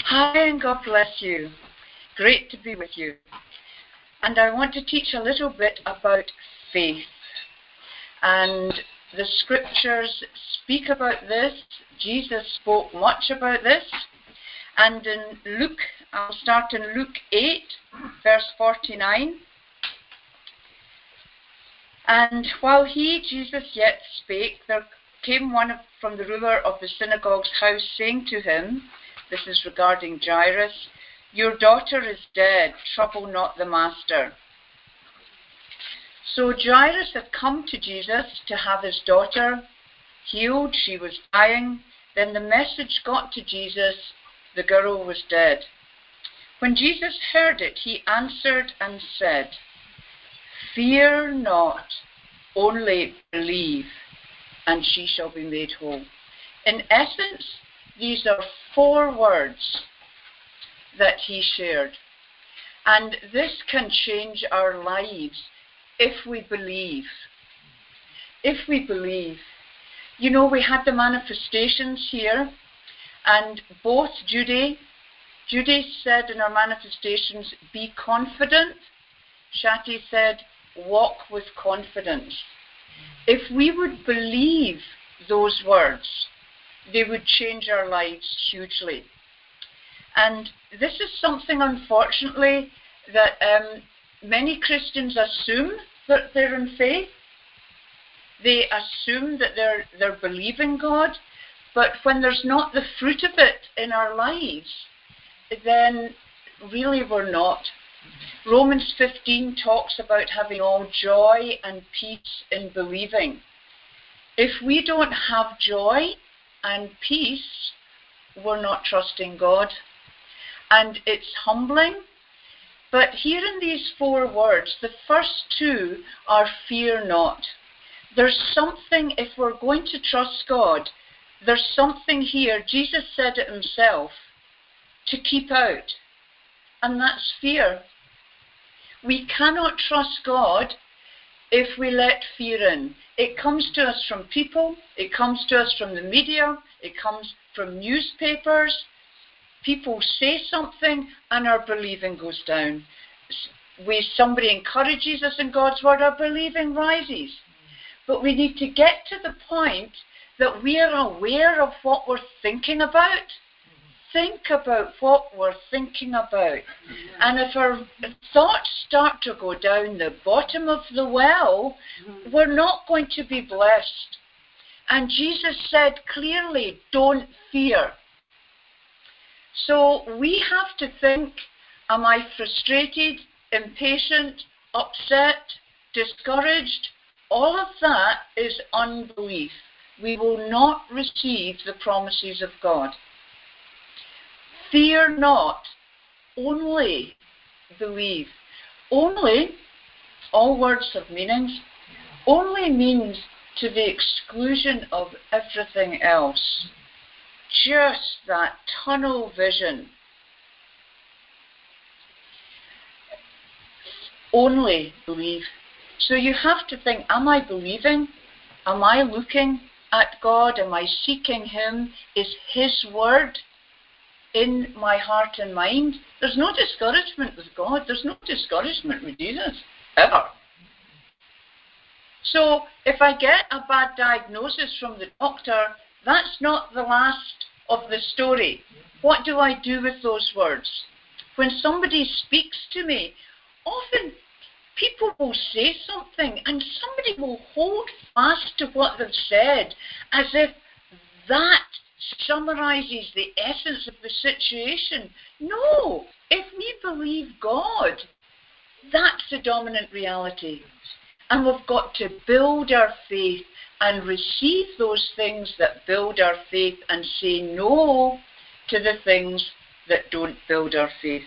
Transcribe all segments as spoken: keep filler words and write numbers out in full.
Hi, and God bless you. Great to be with you. And I want to teach a little bit about faith. And the scriptures speak about this. Jesus spoke much about this. And in Luke, I'll start in Luke eight, verse forty-nine. And while he, Jesus, yet spake, there came one from the ruler of the synagogue's house, saying to him, this is regarding Jairus, your daughter is dead, trouble not the master. So Jairus had come to Jesus to have his daughter healed. She was dying. Then the message got to Jesus, the girl was dead. When Jesus heard it, he answered and said, fear not, only believe, and she shall be made whole. In essence, these are four words that he shared. And this can change our lives if we believe. If we believe. You know, we had the manifestations here, and both Judy, Judy said in her manifestations, be confident. Shati said, walk with confidence. If we would believe those words, they would change our lives hugely. And this is something, unfortunately, that um, many Christians assume that they're in faith. They assume that they're, they're believing God, but when there's not the fruit of it in our lives, then really we're not. Romans fifteen talks about having all joy and peace in believing. If we don't have joy and peace, we're not trusting God. And it's humbling. But here in these four words, the first two are fear not. There's something, if we're going to trust God, there's something here, Jesus said it himself, to keep out. And that's fear. We cannot trust God if we let fear in. It comes to us from people, it comes to us from the media, it comes from newspapers. People say something and our believing goes down. We, somebody encourages us in God's word, our believing rises. But we need to get to the point that we are aware of what we're thinking about. Think about what we're thinking about. And if our thoughts start to go down the bottom of the well, we're not going to be blessed. And Jesus said clearly, don't fear. So we have to think, am I frustrated, impatient, upset, discouraged? All of that is unbelief. We will not receive the promises of God. Fear not, only believe. Only, all words have meanings, only means to the exclusion of everything else. Just that tunnel vision. Only believe. So you have to think, am I believing? Am I looking at God? Am I seeking Him? Is His word in my heart and mind? There's no discouragement with God. There's no discouragement with Jesus, ever. So if I get a bad diagnosis from the doctor, that's not the last of the story. What do I do with those words? When somebody speaks to me, often people will say something and somebody will hold fast to what they've said as if that summarizes the essence of the situation. No, if we believe God, that's the dominant reality. And we've got to build our faith and receive those things that build our faith and say no to the things that don't build our faith.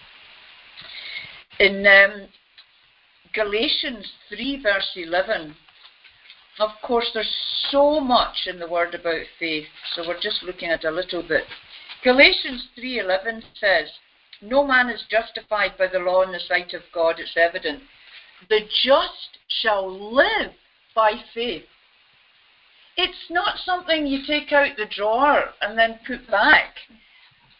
In um, Galatians three verse eleven, of course there's so much in the word about faith, so we're just looking at a little bit. Galatians three eleven says, no man is justified by the law in the sight of God, it's evident. The just shall live by faith. It's not something you take out the drawer and then put back.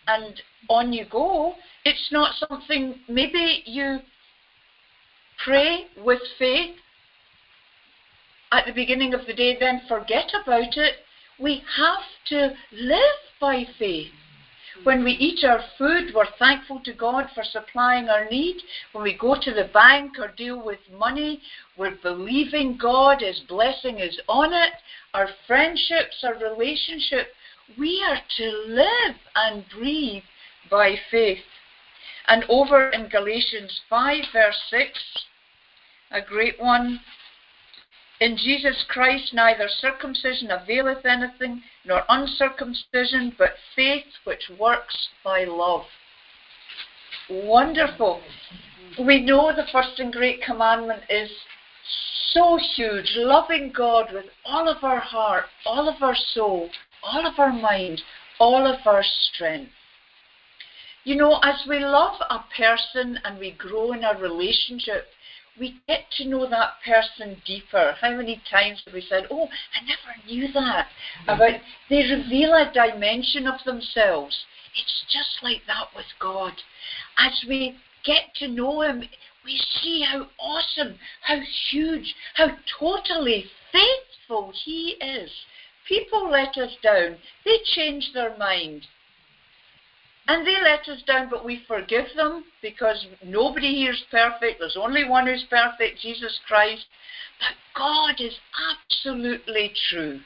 and on you go. It's not something, maybe you pray with faith at the beginning of the day, then forget about it. We have to live by faith. When we eat our food, we're thankful to God for supplying our need. When we go to the bank or deal with money, we're believing God, His blessing is on it. Our friendships, our relationship, we are to live and breathe by faith. And over in Galatians five, verse six, a great one. In Jesus Christ neither circumcision availeth anything, nor uncircumcision, but faith which works by love. Wonderful. We know the first and great commandment is so huge, loving God with all of our heart, all of our soul, all of our mind, all of our strength. You know, as we love a person and we grow in our relationship, we get to know that person deeper. How many times have we said, oh, I never knew that. About they reveal a dimension of themselves. It's just like that with God. As we get to know Him, we see how awesome, how huge, how totally faithful He is. People let us down. They change their mind. And they let us down, but we forgive them because nobody here is perfect. There's only one who's perfect, Jesus Christ. But God is absolutely true.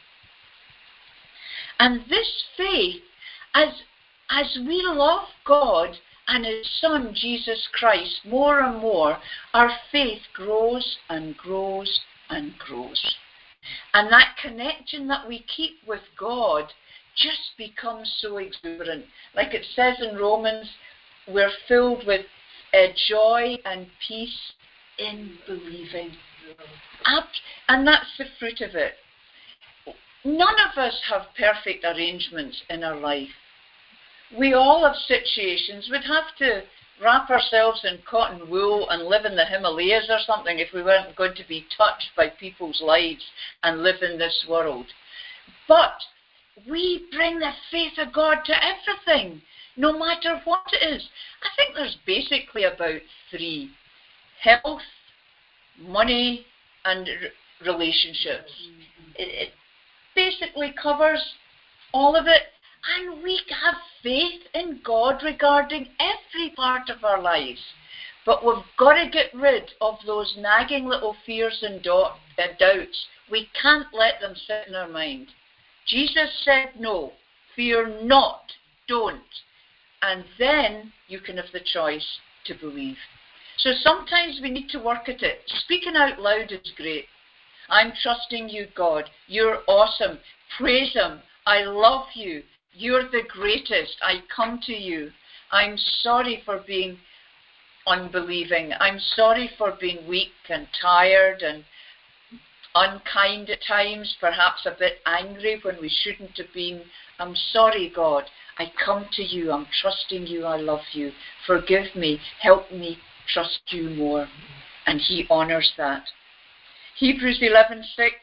And this faith, as, as we love God and His Son, Jesus Christ, more and more, our faith grows and grows and grows. And that connection that we keep with God just becomes so exuberant. Like it says in Romans, we're filled with uh, joy and peace in believing. And that's the fruit of it. None of us have perfect arrangements in our life. We all have situations. We'd have to wrap ourselves in cotton wool and live in the Himalayas or something if we weren't going to be touched by people's lives and live in this world. But we bring the faith of God to everything, no matter what it is. I think there's basically about three: health, money, and r- relationships. It, it basically covers all of it. And we have faith in God regarding every part of our lives. But we've got to get rid of those nagging little fears and do- uh, doubts. We can't let them sit in our mind. Jesus said no, fear not, don't. And then you can have the choice to believe. So sometimes we need to work at it. Speaking out loud is great. I'm trusting you, God. You're awesome. Praise Him. I love you. You're the greatest. I come to you. I'm sorry for being unbelieving. I'm sorry for being weak and tired and unkind at times, perhaps a bit angry when we shouldn't have been. I'm sorry, God. I come to you. I'm trusting you. I love you. Forgive me. Help me trust you more. And He honors that. Hebrews eleven six.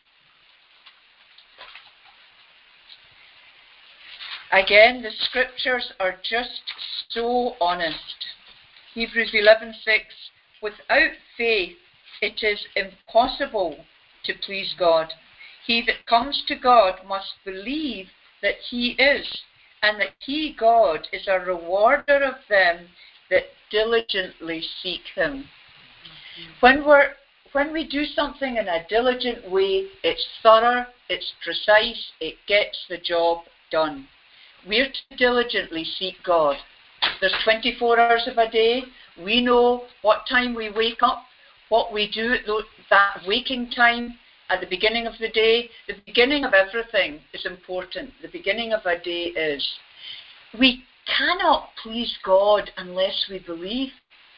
Again, the scriptures are just so honest. Hebrews eleven six. Without faith, it is impossible to please God. He that comes to God must believe that He is, and that He, God, is a rewarder of them that diligently seek Him. When we're when we do something in a diligent way, it's thorough, it's precise, it gets the job done. We're to diligently seek God. There's twenty-four hours of a day. We know what time we wake up, what we do at that waking time at the beginning of the day. The beginning of everything is important. The beginning of a day is. We cannot please God unless we believe.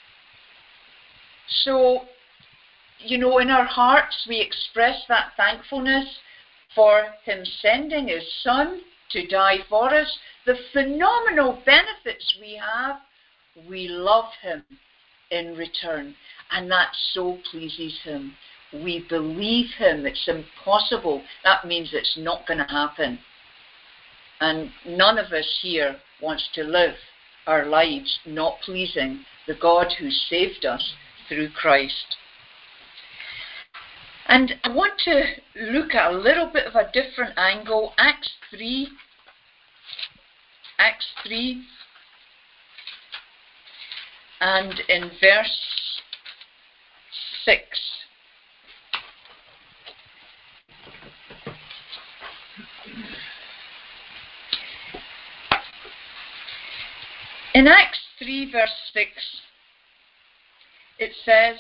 So, you know, in our hearts we express that thankfulness for Him sending His Son to die for us. The phenomenal benefits we have, we love Him in return, and that so pleases Him. We believe Him. It's impossible. That means it's not going to happen. And none of us here wants to live our lives not pleasing the God who saved us through Christ. And I want to look at a little bit of a different angle. Acts three. Acts three. And in verse six. In Acts three verse six, it says,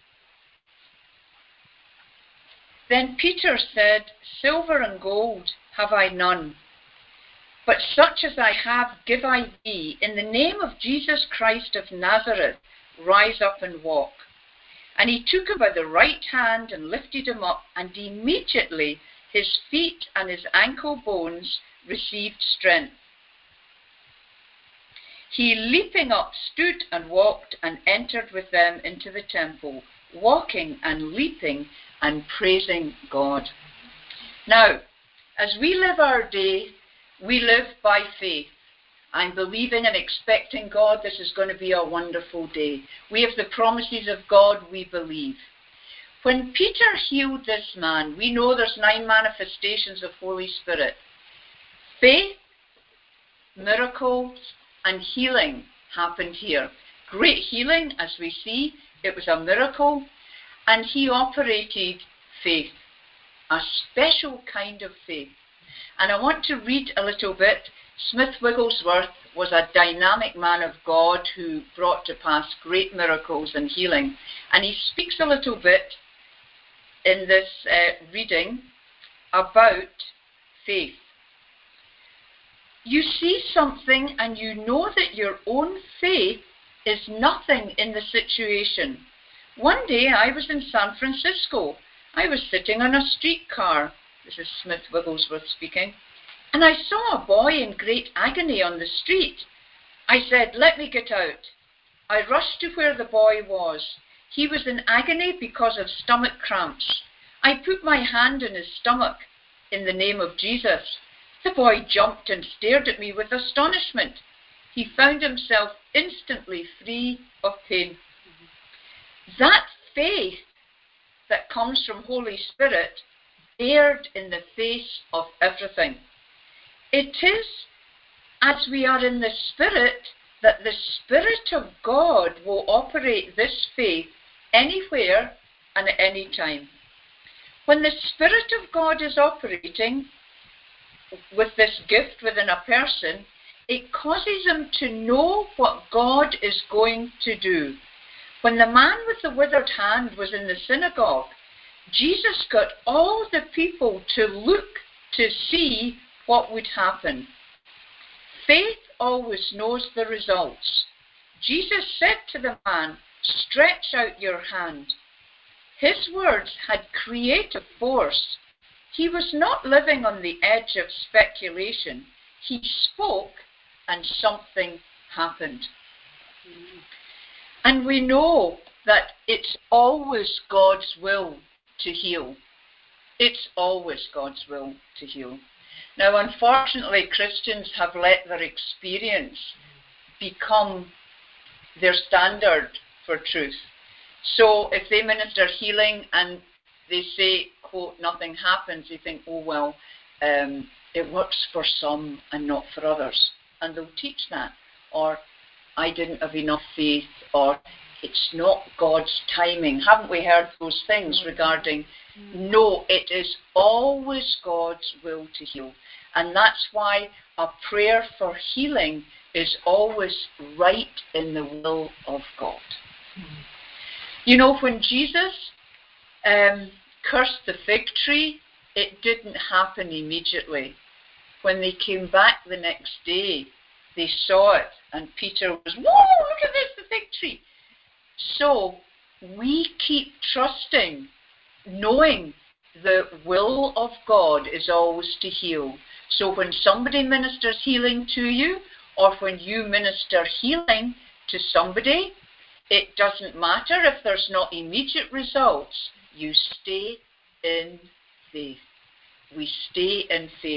"Then Peter said, 'Silver and gold have I none, but such as I have give I thee. In the name of Jesus Christ of Nazareth, rise up and walk.' And he took him by the right hand and lifted him up, and immediately his feet and his ankle bones received strength. He, leaping up, stood and walked and entered with them into the temple, walking and leaping and praising God." Now, as we live our day, we live by faith. I'm believing and expecting God, this is going to be a wonderful day. We have the promises of God, we believe. When Peter healed this man, we know there's nine manifestations of Holy Spirit. Faith, miracles, and healing happened here. Great healing, as we see, it was a miracle, and he operated faith, a special kind of faith. And I want to read a little bit. Smith Wigglesworth was a dynamic man of God who brought to pass great miracles and healing. And he speaks a little bit in this uh, reading about faith. You see something and you know that your own faith is nothing in the situation. One day I was in San Francisco. I was sitting on a streetcar. This is Smith Wigglesworth speaking. And I saw a boy in great agony on the street. I said, "Let me get out." I rushed to where the boy was. He was in agony because of stomach cramps. I put my hand in his stomach in the name of Jesus. The boy jumped and stared at me with astonishment. He found himself instantly free of pain. That faith that comes from Holy Spirit dared in the face of everything. It is as we are in the Spirit that the Spirit of God will operate this faith anywhere and at any time. When the Spirit of God is operating with this gift within a person, it causes him to know what God is going to do. When the man with the withered hand was in the synagogue, Jesus got all the people to look to see what would happen. Faith always knows the results. Jesus said to the man, "Stretch out your hand." His words had creative force. He was not living on the edge of speculation. He spoke and something happened. And we know that it's always God's will to heal. It's always God's will to heal. Now, unfortunately, Christians have let their experience become their standard for truth. So if they minister healing and they say, quote, "nothing happens," they think, oh, well, um, it works for some and not for others. And they'll teach that. Or, "I didn't have enough faith," or "it's not God's timing." Haven't we heard those things regarding? No, it is always God's will to heal. And that's why a prayer for healing is always right in the will of God. Mm. You know, when Jesus um, cursed the fig tree, it didn't happen immediately. When they came back the next day, they saw it, and Peter was, "Whoa, look at this, the fig tree." So we keep trusting, knowing the will of God is always to heal. So when somebody ministers healing to you, or when you minister healing to somebody, it doesn't matter if there's not immediate results. You stay in faith. We stay in faith.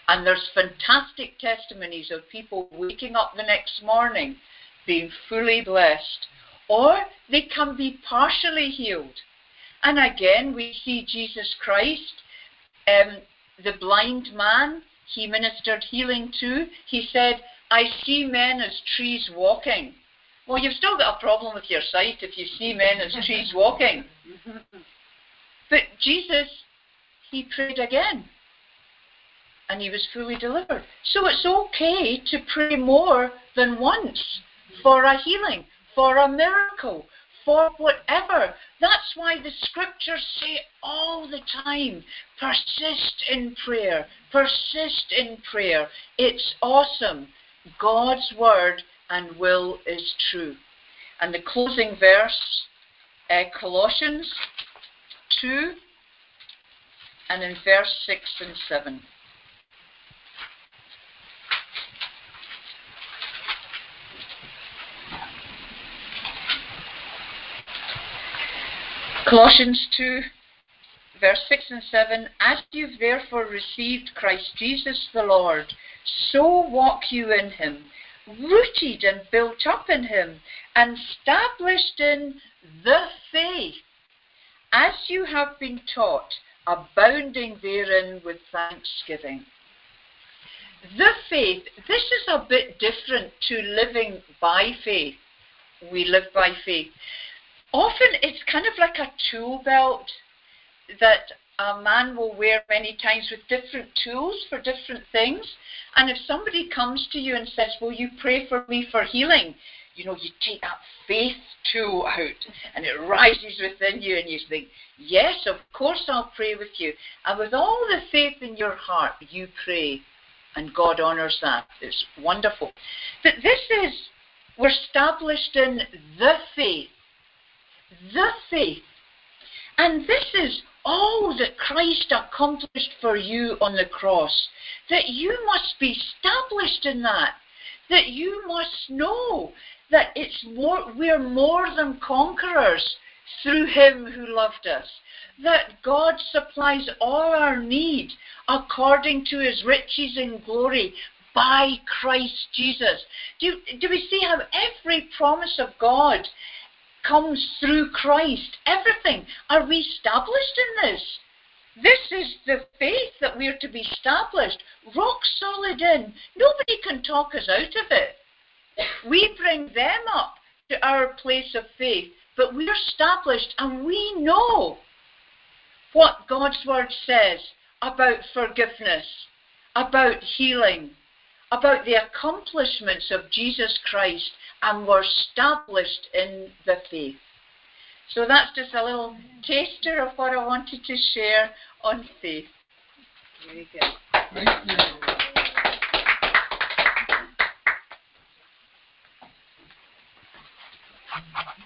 And there's fantastic testimonies of people waking up the next morning being fully blessed. Or they can be partially healed. And again, we see Jesus Christ, um, the blind man, he ministered healing to. He said, I see men as trees walking. Well, you've still got a problem with your sight if you see men as trees walking. But Jesus, he prayed again. And he was fully delivered. So it's okay to pray more than once for a healing, for a miracle, for whatever. That's why the scriptures say all the time, persist in prayer, persist in prayer. It's awesome. God's word and will is true. And the closing verse, uh, Colossians two, and in verse six and seven. Colossians two, verse six and seven, as you've therefore received Christ Jesus the Lord, so walk you in him, rooted and built up in him, and established in the faith, as you have been taught, abounding therein with thanksgiving. The faith, this is a bit different to living by faith. We live by faith. Often it's kind of like a tool belt that a man will wear many times with different tools for different things. And if somebody comes to you and says, will you pray for me for healing? You know, you take that faith tool out and it rises within you and you think, yes, of course I'll pray with you. And with all the faith in your heart, you pray and God honours that. It's wonderful. But this is, we're established in the faith. The faith. And this is all that Christ accomplished for you on the cross. That you must be established in that. That you must know that it's more, we're more than conquerors through him who loved us. That God supplies all our need according to his riches in glory by Christ Jesus. Do, do we see how every promise of God comes through Christ? Everything. Are we established in this? This is the faith that we're to be established, rock solid in. Nobody can talk us out of it. We bring them up to our place of faith, but we're established and we know what God's word says about forgiveness, about healing, about the accomplishments of Jesus Christ, and we're established in the faith. So that's just a little taster of what I wanted to share on faith. Very good. Thank you.